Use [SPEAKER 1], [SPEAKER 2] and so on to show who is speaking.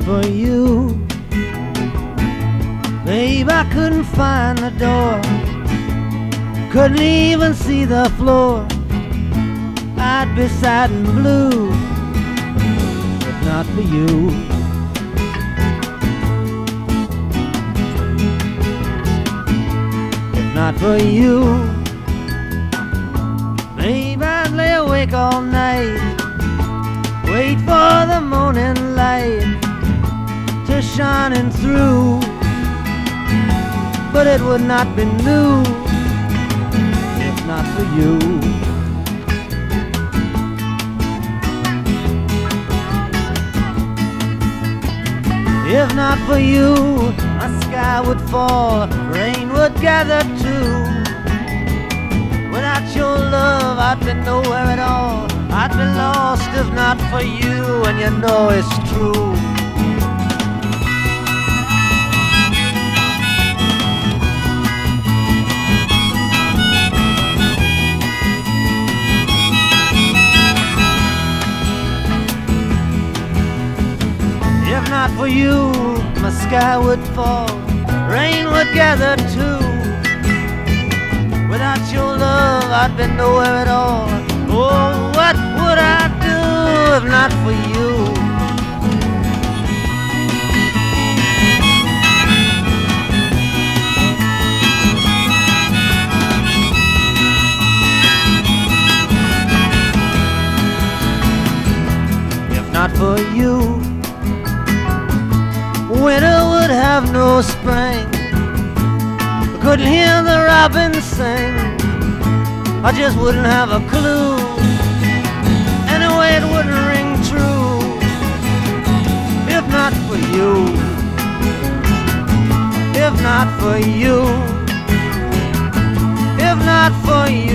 [SPEAKER 1] for you, babe, I couldn't find the door, couldn't even see the floor. I'd be sad and blue if not for you. If not for you, babe, I'd lay awake all night, wait for the morning light to shining through, but it would not be new if not for you. If not for you, my sky would fall, rain would gather too. Without your love, I'd be nowhere at all, I'd be lost if not for you, and you know it's true. If not for you, my sky would fall, rain would gather too. Without your love, I'd be nowhere at all. Oh, what would I do if not for you? If not for you, winter would have no spring, I couldn't hear the robins sing, I just wouldn't have a clue, anyway it wouldn't ring true. If not for you, if not for you, if not for you.